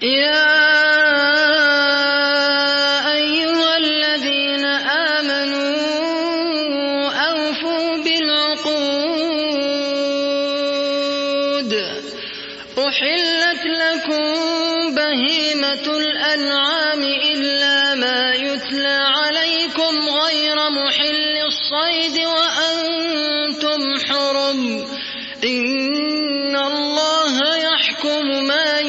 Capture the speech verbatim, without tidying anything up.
يا أيها الذين آمنوا أوفوا بالعقود أحلت لكم بهيمة الأنعام إلا ما يتلى عليكم غير محل الصيد وأنتم حرم إن الله يحكم ما